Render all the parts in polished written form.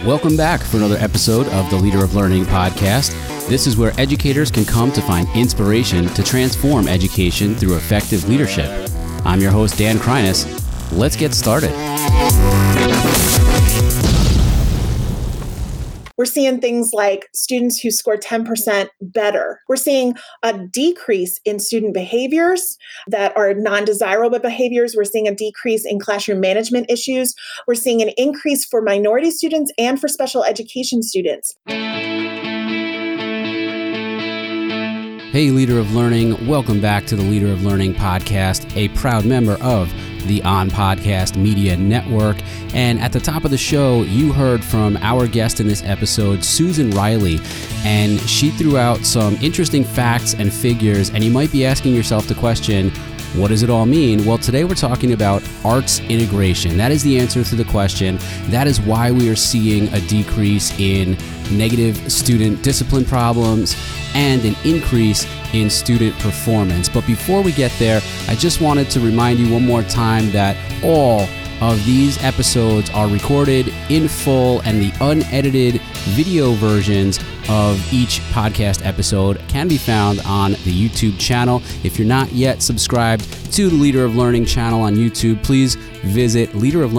Welcome back for another episode of the Leader of Learning podcast. This is where educators can come to find inspiration to transform education through effective leadership. I'm your host, Dan Kreines. Let's get started. We're seeing things like students who score 10% better. We're seeing a decrease in student behaviors that are non-desirable behaviors. We're seeing a decrease in classroom management issues. We're seeing an increase for minority students and for special education students. Hey, Leader of Learning. Welcome back to the Leader of Learning podcast, a proud member of the On Podcast Media Network. And at the top of the show, you heard from our guest in this episode, Susan Riley, and she threw out some interesting facts and figures, and you might be asking yourself the question, what does it all mean? Well, today we're talking about arts integration. That is the answer to the question. That is why we are seeing a decrease in negative student discipline problems and an increase in student performance. But before we get there, I just wanted to remind you one more time that all of these episodes are recorded in full, and the unedited video versions of each podcast episode can be found on the YouTube channel. If you're not yet subscribed to the Leader of Learning channel on YouTube, please visit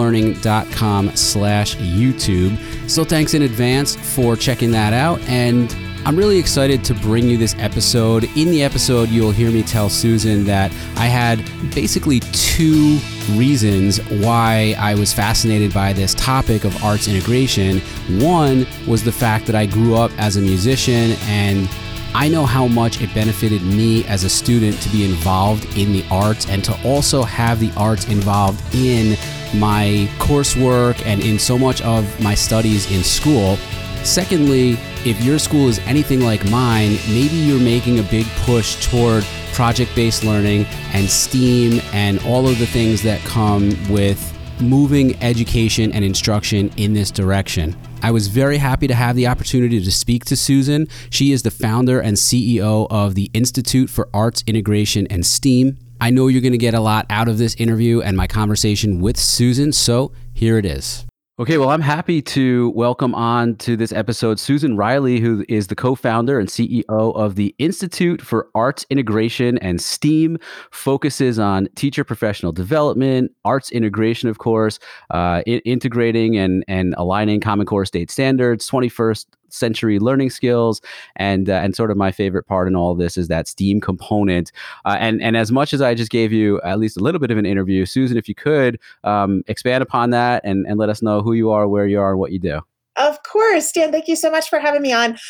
leaderoflearning.com/YouTube. So thanks in advance for checking that out, and I'm really excited to bring you this episode. In the episode, you'll hear me tell Susan that I had basically two reasons why I was fascinated by this topic of arts integration. One was the fact that I grew up as a musician, and I know how much it benefited me as a student to be involved in the arts and to also have the arts involved in my coursework and in so much of my studies in school. Secondly, if your school is anything like mine, maybe you're making a big push toward project-based learning and STEAM and all of the things that come with moving education and instruction in this direction. I was very happy to have the opportunity to speak to Susan. She is the founder and CEO of the Institute for Arts Integration and STEAM. I know you're going to get a lot out of this interview and my conversation with Susan, so here it is. Okay, well, I'm happy to welcome on to this episode Susan Riley, who is the co-founder and CEO of the Institute for Arts Integration and STEAM, focuses on teacher professional development, arts integration, of course, integrating and aligning Common Core state standards, 21st century learning skills, and sort of my favorite part in all of this is that STEAM component. And as much as I just gave you at least a little bit of an interview, Susan, if you could expand upon that and let us know who you are, where you are, and what you do. Of course, Dan, thank you so much for having me on.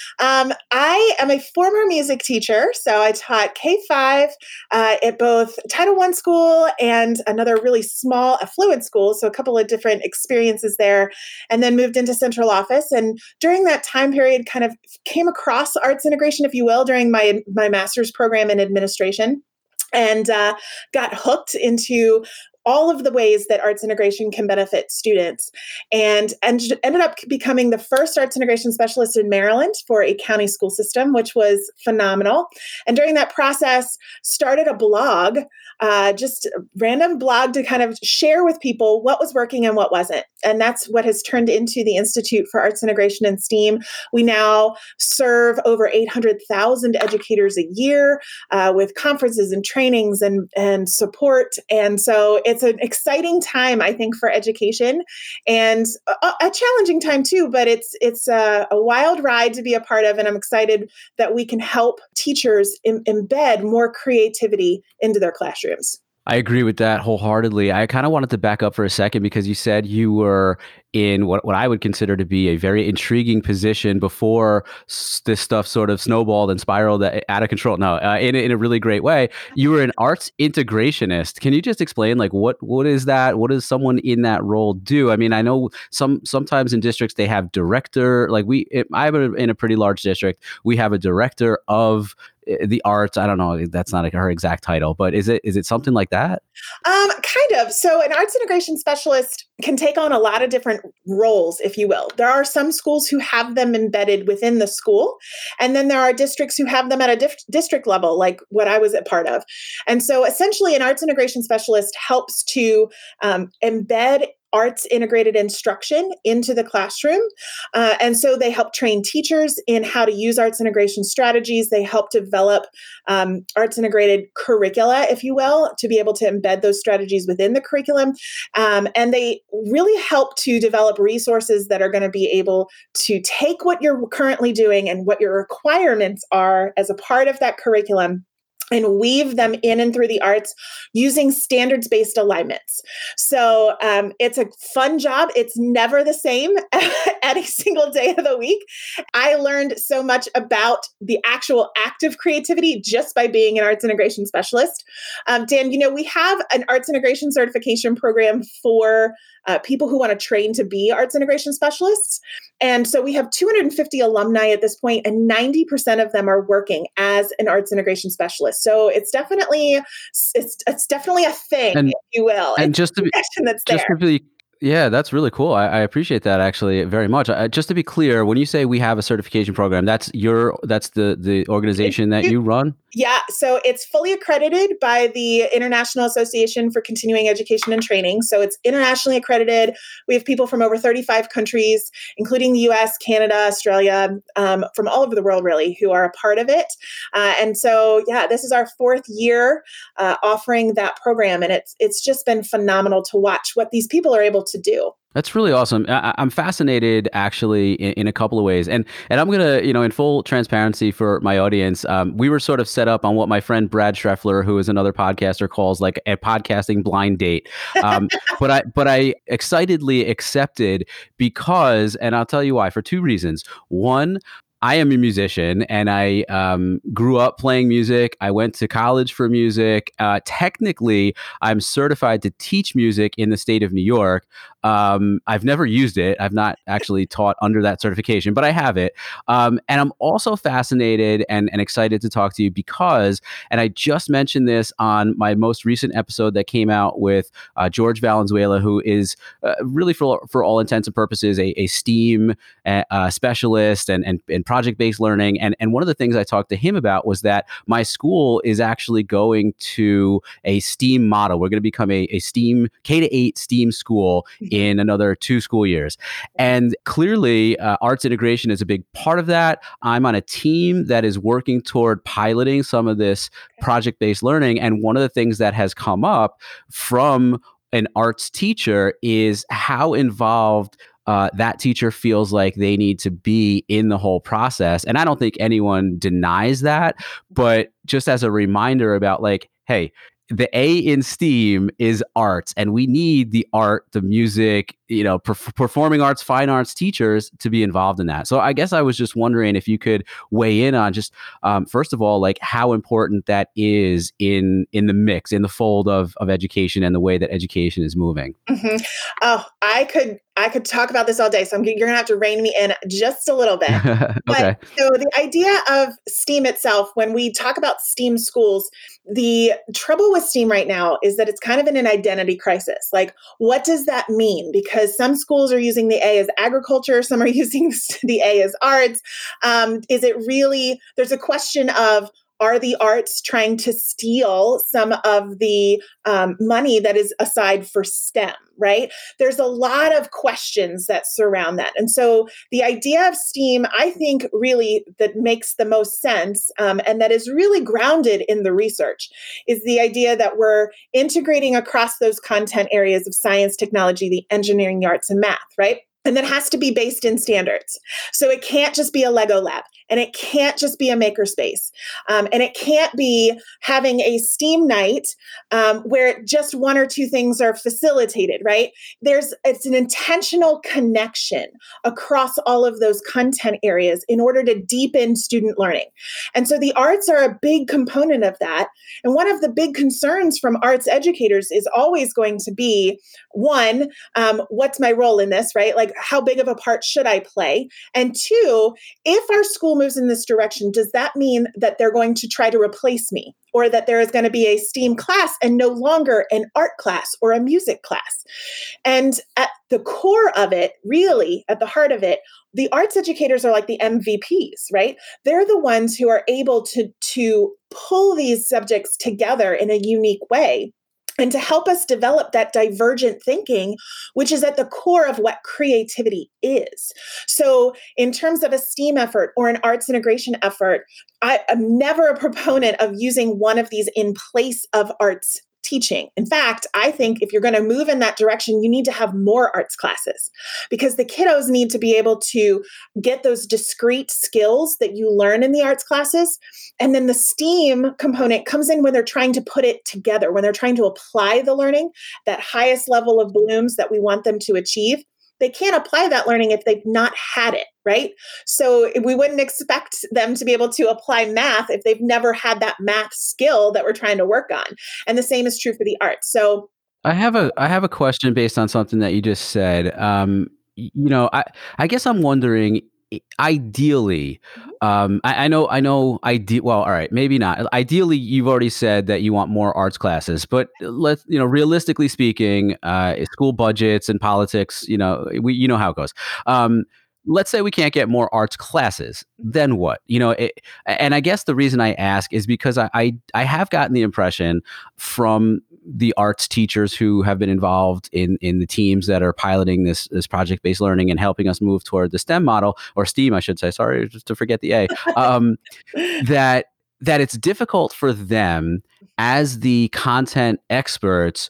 I am a former music teacher, so I taught K-5 at both Title I school and another really small affluent school, so a couple of different experiences there, and then moved into central office. And during that time period, kind of came across arts integration, if you will, during my master's program in administration, and got hooked into all of the ways that arts integration can benefit students, and ended up becoming the first arts integration specialist in Maryland for a county school system, which was phenomenal. And during that process, started a blog, just a random blog to kind of share with people what was working and what wasn't. And that's what has turned into the Institute for Arts Integration and STEAM. We now serve over 800,000 educators a year with conferences and trainings and support. And so it's an exciting time, I think, for education, and a challenging time too, but it's a wild ride to be a part of. And I'm excited that we can help teachers embed more creativity into their classrooms. I agree with that wholeheartedly. I kind of wanted to back up for a second because you said you were in what I would consider to be a very intriguing position before this stuff sort of snowballed and spiraled out of control. No, in a really great way. You were an arts integrationist. Can you just explain, like, what is that? What does someone in that role do? I mean, I know sometimes in districts they have director. Like I'm in a pretty large district. We have a director of the arts. I don't know. That's not her exact title, but is it something like that? Kind of. So an arts integration specialist can take on a lot of different roles, if you will. There are some schools who have them embedded within the school, and then there are districts who have them at a district level, like what I was a part of. And so essentially an arts integration specialist helps to embed arts integrated instruction into the classroom. And so they help train teachers in how to use arts integration strategies. They help develop arts integrated curricula, if you will, to be able to embed those strategies within the curriculum. And they really help to develop resources that are going to be able to take what you're currently doing and what your requirements are as a part of that curriculum and weave them in and through the arts using standards-based alignments. So it's a fun job. It's never the same any single day of the week. I learned so much about the actual act of creativity just by being an arts integration specialist. Dan, we have an arts integration certification program for people who want to train to be arts integration specialists. And so we have 250 alumni at this point, and 90% of them are working as an arts integration specialist. So it's definitely a thing, if you will. And it's just to be, that's there. yeah, that's really cool. I appreciate that actually very much. Just to be clear, when you say we have a certification program, that's the organization that you run? Yeah, so it's fully accredited by the International Association for Continuing Education and Training. So it's internationally accredited. We have people from over 35 countries, including the US, Canada, Australia, from all over the world, really, who are a part of it. And so, yeah, this is our 4th year offering that program. And it's just been phenomenal to watch what these people are able to do. That's really awesome. I'm fascinated actually in a couple of ways. And I'm going to, in full transparency for my audience, we were sort of set up on what my friend Brad Schreffler, who is another podcaster, calls like a podcasting blind date. But I excitedly accepted because, and I'll tell you why, for 2 reasons. One, I am a musician and I grew up playing music. I went to college for music. Technically, I'm certified to teach music in the state of New York. I've never used it. I've not actually taught under that certification, but I have it. And I'm also fascinated and excited to talk to you because, and I just mentioned this on my most recent episode that came out with George Valenzuela, who is really for all intents and purposes, a STEAM specialist and project-based learning. And one of the things I talked to him about was that my school is actually going to a STEAM model. We're going to become a STEAM K-8 STEAM school in another 2 school years. And clearly, arts integration is a big part of that. I'm on a team that is working toward piloting some of this project-based learning. And one of the things that has come up from an arts teacher is how involved that teacher feels like they need to be in the whole process. And I don't think anyone denies that, but just as a reminder about like, hey, the A in STEAM is arts, and we need the art, the music, performing arts, fine arts teachers to be involved in that. So I guess I was just wondering if you could weigh in on just, first of all, like how important that is in the mix, in the fold of education and the way that education is moving. Mm-hmm. Oh, I could talk about this all day. So you're going to have to rein me in just a little bit. Okay. But so the idea of STEAM itself, when we talk about STEAM schools, the trouble with STEAM right now is that it's kind of in an identity crisis. Like, what does that mean? Because some schools are using the A as agriculture, some are using the A as arts. Is it really, there's a question of, are the arts trying to steal some of the money that is aside for STEM, right? There's a lot of questions that surround that. And so the idea of STEAM, I think really that makes the most sense and that is really grounded in the research is the idea that we're integrating across those content areas of science, technology, the engineering, the arts, and math, right? And that has to be based in standards. So it can't just be a Lego lab, and it can't just be a makerspace, and it can't be having a STEAM night where just 1 or 2 things are facilitated, right? It's an intentional connection across all of those content areas in order to deepen student learning. And so the arts are a big component of that. And one of the big concerns from arts educators is always going to be, one, what's my role in this, right? Like, how big of a part should I play? And 2, if our school moves in this direction, does that mean that they're going to try to replace me? Or that there is going to be a STEAM class and no longer an art class or a music class? And at the core of it, really, at the heart of it, the arts educators are like the MVPs, right? They're the ones who are able to pull these subjects together in a unique way. and to help us develop that divergent thinking, which is at the core of what creativity is. So, in terms of a STEAM effort or an arts integration effort, I am never a proponent of using one of these in place of arts teaching. In fact, I think if you're going to move in that direction, you need to have more arts classes because the kiddos need to be able to get those discrete skills that you learn in the arts classes. And then the STEAM component comes in when they're trying to put it together, when they're trying to apply the learning, that highest level of blooms that we want them to achieve. They can't apply that learning if they've not had it, right? So we wouldn't expect them to be able to apply math if they've never had that math skill that we're trying to work on. And the same is true for the arts. So I have a question based on something that you just said. I guess I'm wondering, ideally, well, all right, maybe not. Ideally, you've already said that you want more arts classes, but realistically speaking, school budgets and politics, you know how it goes. Let's say we can't get more arts classes, then what? And I guess the reason I ask is because I have gotten the impression from the arts teachers who have been involved in the teams that are piloting this project-based learning and helping us move toward the STEM model, or STEAM, I should say. Sorry, just to forget the A. That it's difficult for them as the content experts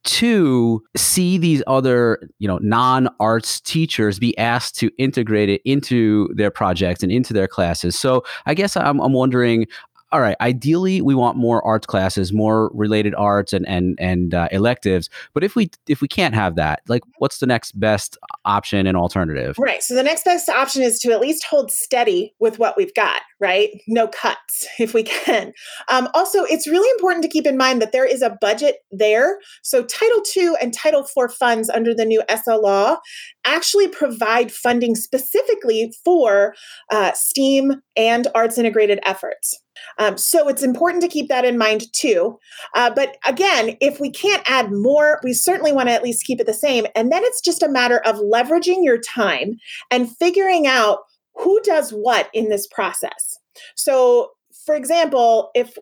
to see these other, non-arts teachers be asked to integrate it into their projects and into their classes. So I guess I'm wondering, all right, ideally we want more arts classes, more related arts and electives. But if we can't have that, like, what's the next best option and alternative? Right. So the next best option is to at least hold steady with what we've got, right? No cuts if we can. Also, it's really important to keep in mind that there is a budget there. So Title II and Title IV funds under the new ESSA law actually provide funding specifically for STEAM and arts integrated efforts. So it's important to keep that in mind too. But again, if we can't add more, we certainly want to at least keep it the same. And then it's just a matter of leveraging your time and figuring out who does what in this process. So for example, if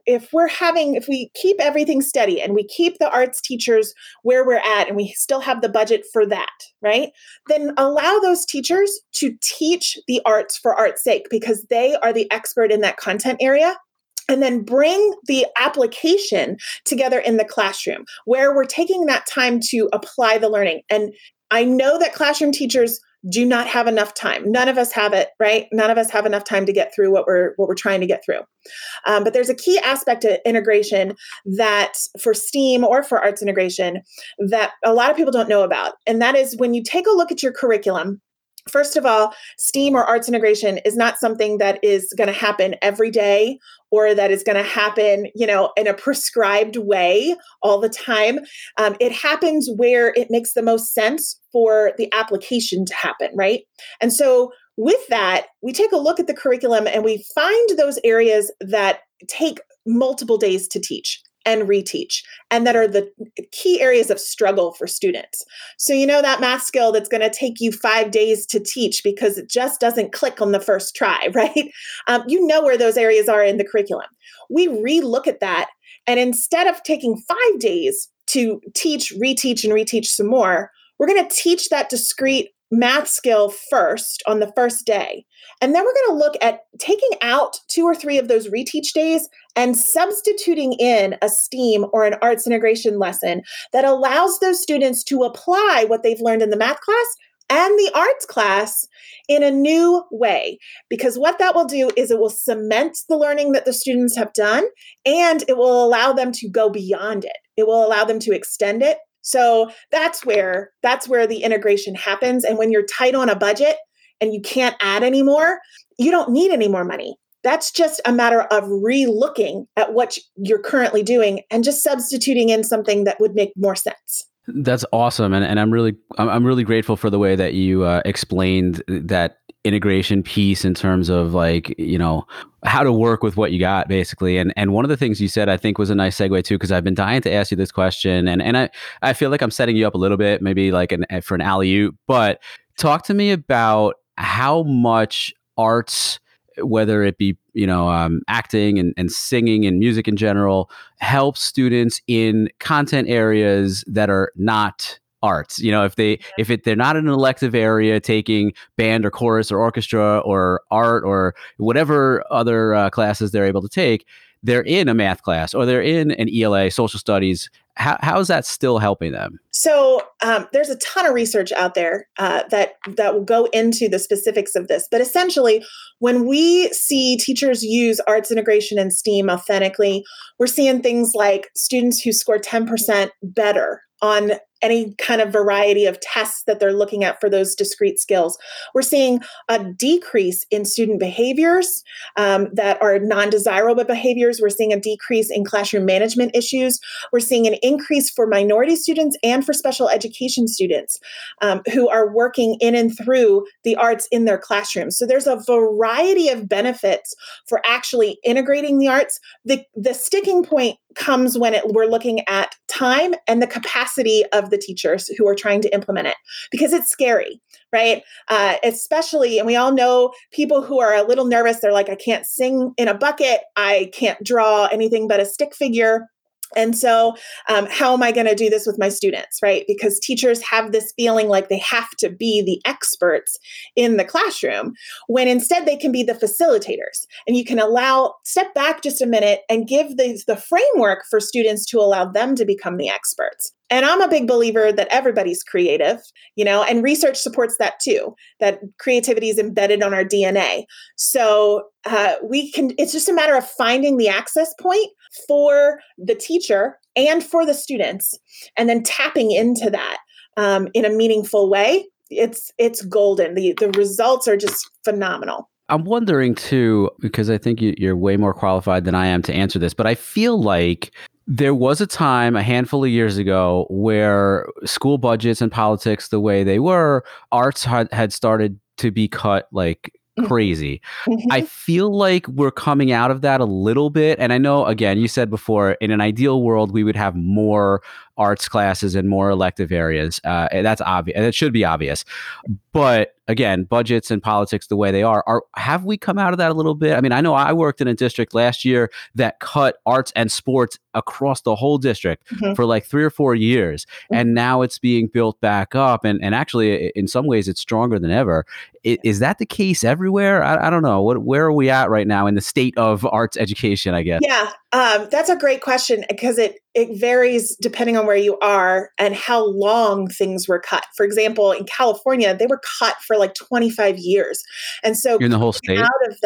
we keep everything steady and we keep the arts teachers where we're at and we still have the budget for that, right? Then allow those teachers to teach the arts for art's sake because they are the expert in that content area. And then bring the application together in the classroom where we're taking that time to apply the learning. And I know that classroom teachers do not have enough time. None of us have it, right? None of us have enough time to get through what we're trying to get through. But there's a key aspect to integration that for STEAM or for arts integration that a lot of people don't know about. And that is when you take a look at your curriculum. First of all, STEAM or arts integration is not something that is going to happen every day or that is going to happen, in a prescribed way all the time. It happens where it makes the most sense for the application to happen, right? And so with that, we take a look at the curriculum and we find those areas that take multiple days to teach and reteach, and that are the key areas of struggle for students. So that math skill that's going to take you 5 days to teach because it just doesn't click on the first try, right? Where those areas are in the curriculum. We relook at that, and instead of taking 5 days to teach, reteach, and reteach some more, we're going to teach that discrete math skill first on the first day. And then we're going to look at taking out 2 or 3 of those reteach days and substituting in a STEAM or an arts integration lesson that allows those students to apply what they've learned in the math class and the arts class in a new way. Because what that will do is it will cement the learning that the students have done, and it will allow them to go beyond it. It will allow them to extend it. So that's where the integration happens. And when you're tight on a budget and you can't add anymore, you don't need any more money. That's just a matter of re-looking at what you're currently doing and just substituting in something that would make more sense. That's awesome, and I'm really grateful for the way that you explained that integration piece in terms of how to work with what you got basically. And one of the things you said I think was a nice segue too, because I've been dying to ask you this question, and I feel like I'm setting you up a little bit, maybe for an alley-oop. But talk to me about how much arts whether it be, acting and singing and music in general, help students in content areas that are not arts. They're not in an elective area taking band or chorus or orchestra or art or whatever other classes they're able to take, they're in a math class or they're in an ELA, social studies. How is that still helping them? So there's a ton of research out there that will go into the specifics of this. But essentially, when we see teachers use arts integration and STEAM authentically, we're seeing things like students who score 10% better on any kind of variety of tests that they're looking at for those discrete skills. We're seeing a decrease in student behaviors that are non-desirable behaviors. We're seeing a decrease in classroom management issues. We're seeing an increase for minority students and for special education students who are working in and through the arts in their classrooms. So there's a variety of benefits for actually integrating the arts. The sticking point comes when we're looking at time and the capacity of the teachers who are trying to implement it, because it's scary, right? Especially, and we all know people who are a little nervous. They're like, I can't sing in a bucket. I can't draw anything but a stick figure. And so how am I going to do this with my students, right? Because teachers have this feeling like they have to be the experts in the classroom, when instead they can be the facilitators. And you can step back just a minute and give the framework for students to allow them to become the experts. And I'm a big believer that everybody's creative, and research supports that too, that creativity is embedded on our DNA. So it's just a matter of finding the access point for the teacher and for the students, and then tapping into that in a meaningful way. It's golden. The results are just phenomenal. I'm wondering too, because I think you're way more qualified than I am to answer this, but I feel like there was a time a handful of years ago where school budgets and politics, the way they were, arts had started to be cut like crazy. Mm-hmm. I feel like we're coming out of that a little bit. And I know, again, you said before, in an ideal world, we would have more arts classes and more elective areas. And that's obvious. And it should be obvious. But again, budgets and politics, the way they have we come out of that a little bit? I mean, I know I worked in a district last year that cut arts and sports across the whole district for like 3 or 4 years. And now it's being built back up. And actually, in some ways, it's stronger than ever. Is that the case everywhere? I don't know. Where are we at right now in the state of arts education, I guess? Yeah, that's a great question, because it varies depending on where you are and how long things were cut. For example, in California, they were cut for like 25 years. And so in the whole state?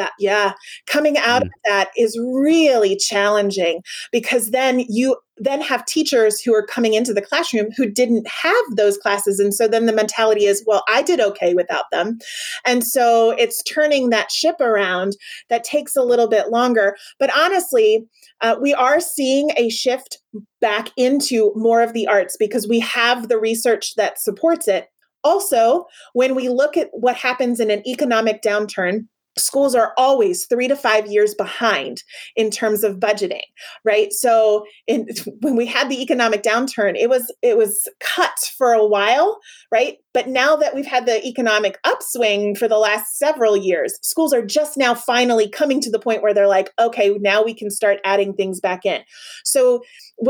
Coming out of that is really challenging, because then you have teachers who are coming into the classroom who didn't have those classes. And so then the mentality is, well, I did okay without them. And so it's turning that ship around. That takes a little bit longer. But honestly, we are seeing a shift back into more of the arts because we have the research that supports it. Also, when we look at what happens in an economic downturn, schools are always 3 to 5 years behind in terms of budgeting, right? So when we had the economic downturn, it was cut for a while, right? But now that we've had the economic upswing for the last several years, schools are just now finally coming to the point where they're like, okay, now we can start adding things back in. So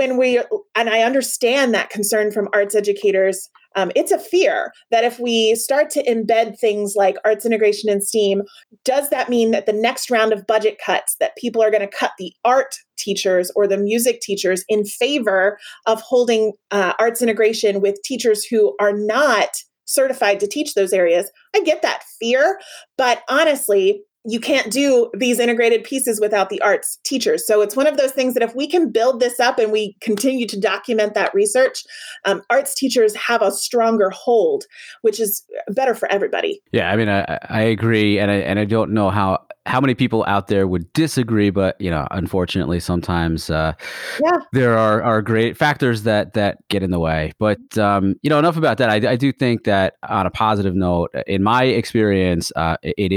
and I understand that concern from arts educators, it's a fear that if we start to embed things like arts integration and STEAM, does that mean that the next round of budget cuts, that people are going to cut the art teachers or the music teachers in favor of holding arts integration with teachers who are not certified to teach those areas? I get that fear, but honestly, you can't do these integrated pieces without the arts teachers. So it's one of those things that if we can build this up and we continue to document that research, arts teachers have a stronger hold, which is better for everybody. Yeah, I mean, I agree. And I don't know how many people out there would disagree, but, unfortunately, sometimes there are great factors that get in the way. But, enough about that. I do think that on a positive note, in my experience, it is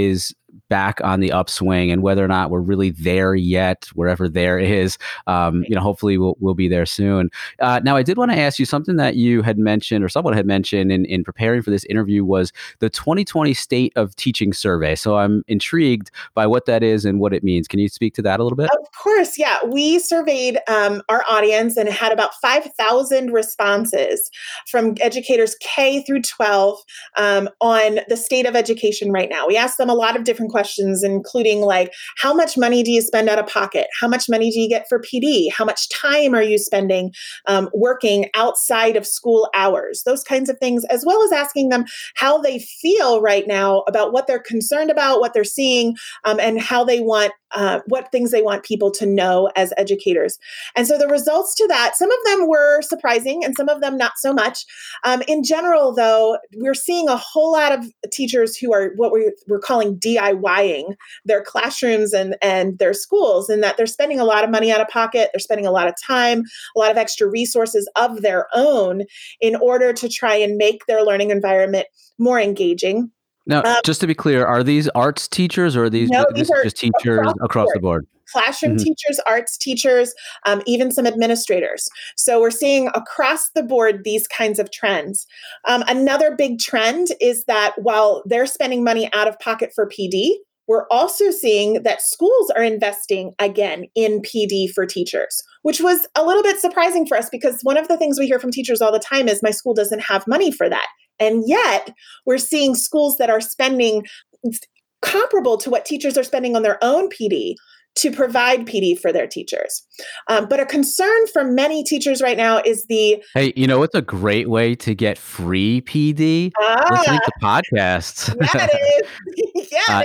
back on the upswing, and whether or not we're really there yet, wherever there is, hopefully we'll be there soon. Now, I did want to ask you something that you had mentioned, or someone had mentioned in preparing for this interview, was the 2020 State of Teaching Survey. So I'm intrigued by what that is and what it means. Can you speak to that a little bit? Of course, yeah. We surveyed our audience and had about 5,000 responses from educators K through 12 on the state of education right now. We asked them a lot of different questions, including like, how much money do you spend out of pocket? How much money do you get for PD? How much time are you spending working outside of school hours? Those kinds of things, as well as asking them how they feel right now about what they're concerned about, what they're seeing, and how they want, what things they want people to know as educators. And so the results to that, some of them were surprising and some of them not so much. In general, though, we're seeing a whole lot of teachers who are what we're calling DIYing their classrooms and their schools, and that they're spending a lot of money out of pocket. They're spending a lot of time, a lot of extra resources of their own in order to try and make their learning environment more engaging. Now, just to be clear, are these arts teachers, or are these, No, this these are is just teachers across the board? Classroom teachers, arts teachers, even some administrators. So we're seeing across the board these kinds of trends. Another big trend is that while they're spending money out of pocket for PD, we're also seeing that schools are investing again in PD for teachers, which was a little bit surprising for us because one of the things we hear from teachers all the time is my school doesn't have money for that. And yet we're seeing schools that are spending comparable to what teachers are spending on their own PD to provide PD for their teachers. But a concern for many teachers right now is Hey, what's a great way to get free PD? Listening to podcasts. Yeah, it is. Yeah,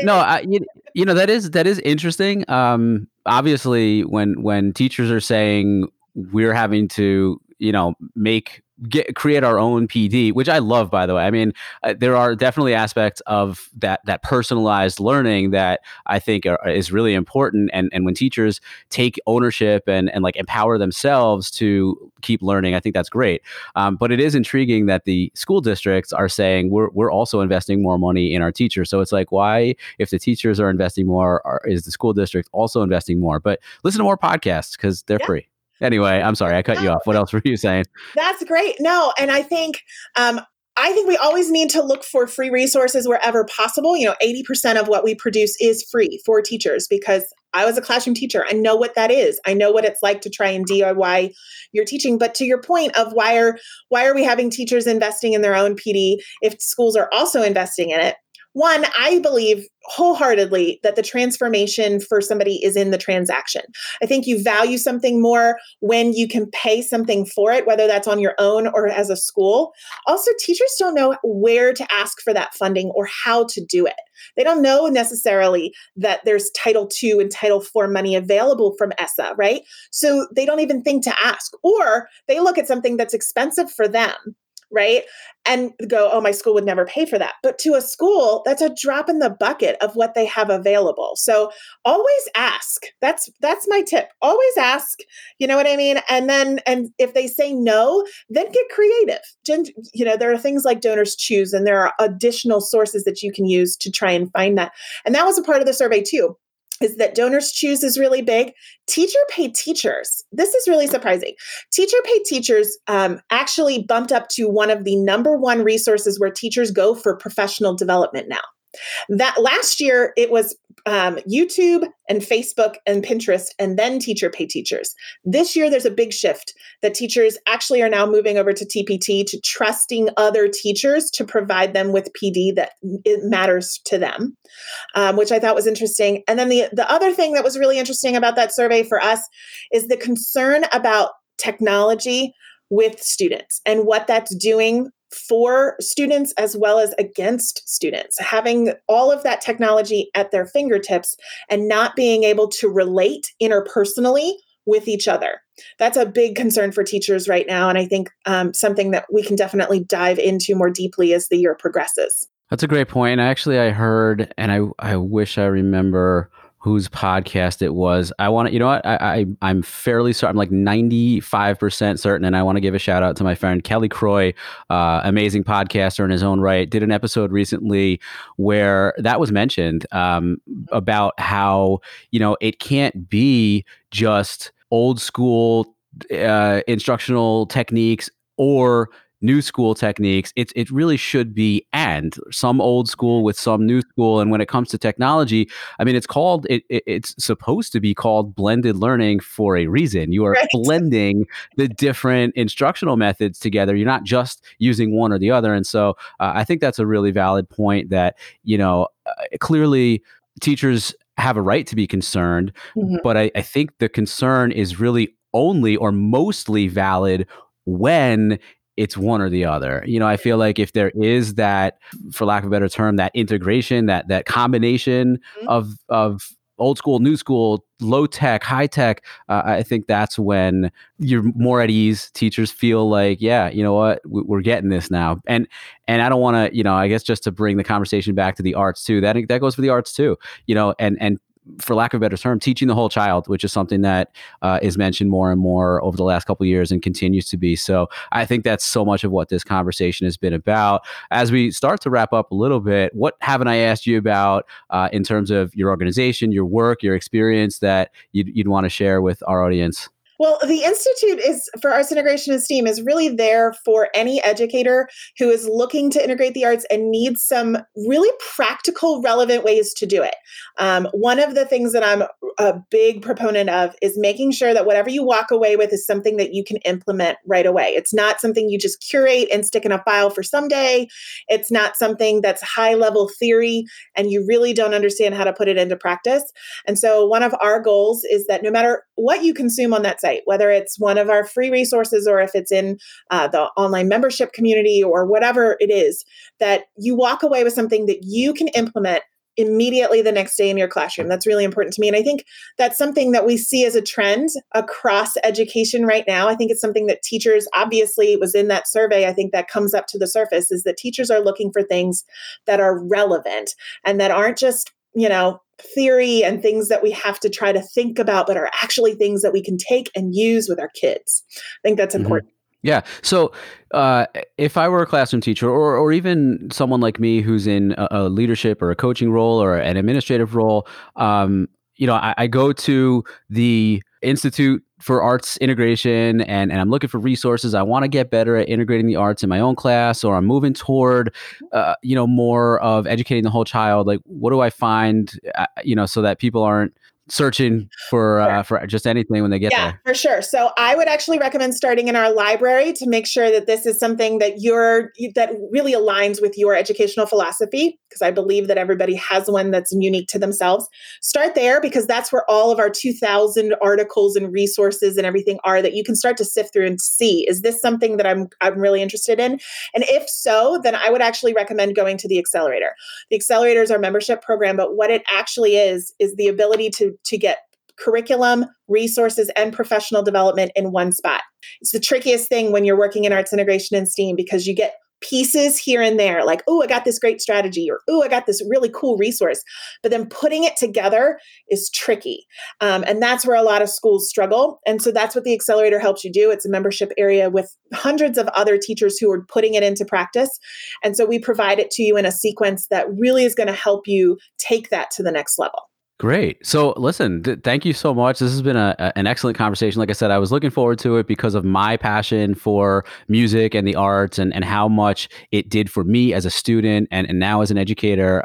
that is interesting. Obviously, when teachers are saying we're having to, create our own PD, which I love, by the way. I mean, there are definitely aspects of that personalized learning that I think is really important. And when teachers take ownership and like empower themselves to keep learning, I think that's great. But it is intriguing that the school districts are saying we're also investing more money in our teachers. So it's like, why, if the teachers are investing more, is the school district also investing more? But listen to more podcasts because they're free. Anyway, I'm sorry, I cut you off. What else were you saying? That's great. No, and I think we always need to look for free resources wherever possible. 80% of what we produce is free for teachers because I was a classroom teacher. I know what that is. I know what it's like to try and DIY your teaching. But to your point of why are we having teachers investing in their own PD if schools are also investing in it? One, I believe wholeheartedly that the transformation for somebody is in the transaction. I think you value something more when you can pay something for it, whether that's on your own or as a school. Also, teachers don't know where to ask for that funding or how to do it. They don't know necessarily that there's Title II and Title IV money available from ESSA, right? So they don't even think to ask, or they look at something that's expensive for them, right? And go, oh, my school would never pay for that. But to a school, that's a drop in the bucket of what they have available. So always ask. That's my tip. Always ask. You know what I mean? And if they say no, then get creative. There are things like Donors Choose, and there are additional sources that you can use to try and find that. And that was a part of the survey too. Is that Donors Choose is really big. Teacher Pay Teachers. This is really surprising. Teacher Pay Teachers actually bumped up to one of the number one resources where teachers go for professional development now. That last year, it was YouTube and Facebook and Pinterest, and then Teacher Pay Teachers. This year, there's a big shift that teachers actually are now moving over to TPT, to trusting other teachers to provide them with PD that it matters to them, which I thought was interesting. And then the other thing that was really interesting about that survey for us is the concern about technology with students and what that's doing for students as well as against students, having all of that technology at their fingertips and not being able to relate interpersonally with each other. That's a big concern for teachers right now. And I think something that we can definitely dive into more deeply as the year progresses. That's a great point. Actually, I heard, and I wish I remember whose podcast it was. I want to, you know what? I'm fairly certain. I'm like 95% certain. And I want to give a shout out to my friend Kelly Croy, amazing podcaster in his own right. Did an episode recently where that was mentioned, about how, it can't be just old school instructional techniques or new school techniques. It really should be and some old school with some new school. And when it comes to technology, I mean, it's supposed to be called blended learning for a reason. You are Right. blending the different instructional methods together. You're not just using one or the other. And so I think that's a really valid point that, clearly teachers have a right to be concerned, Mhm. but I think the concern is really only or mostly valid when it's one or the other. I feel like if there is that, for lack of a better term, that integration, that combination Mhm. of old school, new school, low tech, high tech, I think that's when you're more at ease. Teachers feel like, yeah, you know what, we're getting this now. And I don't want to, I guess just to bring the conversation back to the arts too, that goes for the arts too, and for lack of a better term, teaching the whole child, which is something that is mentioned more and more over the last couple of years and continues to be. So I think that's so much of what this conversation has been about. As we start to wrap up a little bit, what haven't I asked you about in terms of your organization, your work, your experience that you'd want to share with our audience? Well, the Institute for Arts Integration in STEAM is really there for any educator who is looking to integrate the arts and needs some really practical, relevant ways to do it. One of the things that I'm a big proponent of is making sure that whatever you walk away with is something that you can implement right away. It's not something you just curate and stick in a file for someday. It's not something that's high level theory and you really don't understand how to put it into practice. And so one of our goals is that no matter what you consume on that site, whether it's one of our free resources or if it's in the online membership community or whatever it is, that you walk away with something that you can implement immediately the next day in your classroom. That's really important to me. And I think that's something that we see as a trend across education right now. I think it's something that teachers, obviously it was in that survey, I think that comes up to the surface, is that teachers are looking for things that are relevant and that aren't just, theory and things that we have to try to think about, but are actually things that we can take and use with our kids. I think that's important. Yeah. So if I were a classroom teacher or even someone like me who's in a leadership or a coaching role or an administrative role, I go to the Institute for Arts Integration and I'm looking for resources. I want to get better at integrating the arts in my own class, or I'm moving toward, more of educating the whole child. Like, what do I find, so that people aren't searching for just anything when they get there? For sure. So I would actually recommend starting in our library to make sure that this is something that that really aligns with your educational philosophy, because I believe that everybody has one that's unique to themselves. Start there because that's where all of our 2,000 articles and resources and everything are that you can start to sift through and see, is this something that I'm really interested in? And if so, then I would actually recommend going to the Accelerator. The Accelerator is our membership program, but what it actually is the ability to get curriculum, resources, and professional development in one spot. It's the trickiest thing when you're working in arts integration and STEAM because you get pieces here and there, like, oh, I got this great strategy, or oh, I got this really cool resource. But then putting it together is tricky. And that's where a lot of schools struggle. And so that's what the Accelerator helps you do. It's a membership area with hundreds of other teachers who are putting it into practice. And so we provide it to you in a sequence that really is going to help you take that to the next level. Great. So listen, thank you so much. This has been an excellent conversation. Like I said, I was looking forward to it because of my passion for music and the arts and how much it did for me as a student and now as an educator.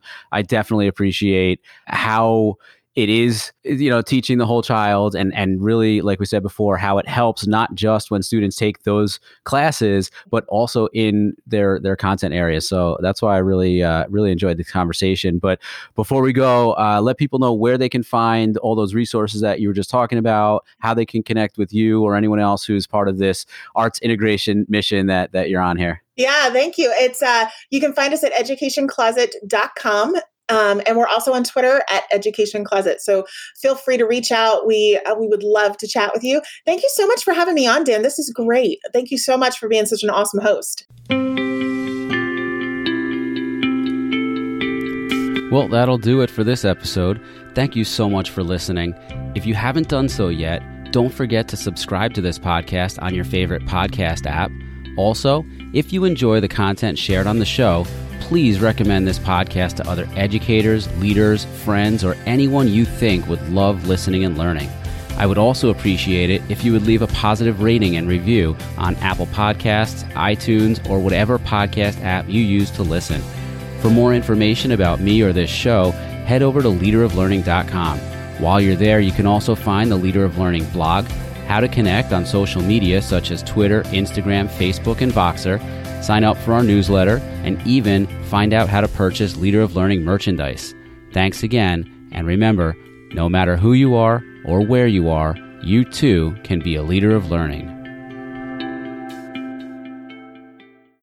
I definitely appreciate how it is, teaching the whole child and really, like we said before, how it helps not just when students take those classes, but also in their content areas. So that's why I really enjoyed the conversation. But before we go, let people know where they can find all those resources that you were just talking about, how they can connect with you or anyone else who's part of this arts integration mission that you're on here. Yeah, thank you. It's you can find us at educationcloset.com. And we're also on Twitter at Education Closet. So feel free to reach out. We would love to chat with you. Thank you so much for having me on, Dan. This is great. Thank you so much for being such an awesome host. Well, that'll do it for this episode. Thank you so much for listening. If you haven't done so yet, don't forget to subscribe to this podcast on your favorite podcast app. Also, if you enjoy the content shared on the show, please recommend this podcast to other educators, leaders, friends, or anyone you think would love listening and learning. I would also appreciate it if you would leave a positive rating and review on Apple Podcasts, iTunes, or whatever podcast app you use to listen. For more information about me or this show, head over to leaderoflearning.com. While you're there, you can also find the Leader of Learning blog, how to connect on social media such as Twitter, Instagram, Facebook, and Voxer, sign up for our newsletter, and even find out how to purchase Leader of Learning merchandise. Thanks again, and remember, no matter who you are or where you are, you too can be a leader of learning.